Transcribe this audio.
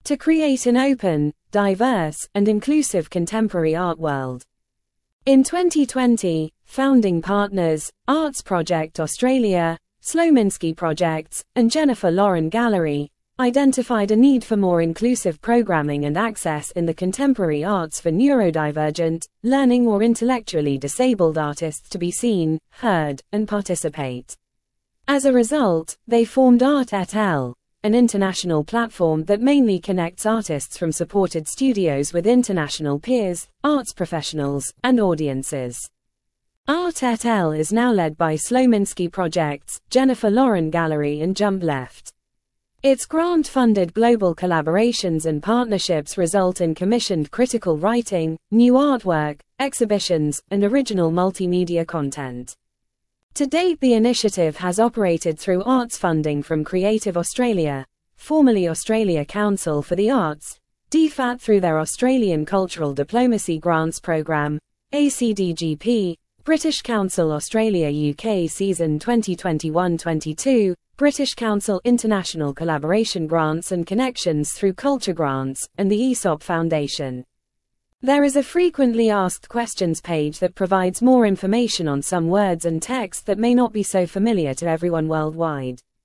to create an open, diverse, and inclusive contemporary art world. In 2020, founding partners, Arts Project Australia, Slominski Projects, and Jennifer Lauren Gallery, identified a need for more inclusive programming and access in the contemporary arts for neurodivergent, learning or intellectually disabled artists to be seen, heard, and participate. As a result, they formed Art et al., an international platform that mainly connects artists from supported studios with international peers, arts professionals, and audiences. Art et al. Is now led by Slominski Projects, Jennifer Lauren Gallery and Jump Left. Its grant-funded global collaborations and partnerships result in commissioned critical writing, new artwork, exhibitions, and original multimedia content. To date, the initiative has operated through arts funding from Creative Australia, formerly Australia Council for the Arts, DFAT through their Australian Cultural Diplomacy Grants Programme, ACDGP, British Council Australia UK Season 2021-22, British Council International Collaboration Grants and Connections through Culture Grants, and the ESOP Foundation. There is a frequently asked questions page that provides more information on some words and text that may not be so familiar to everyone worldwide.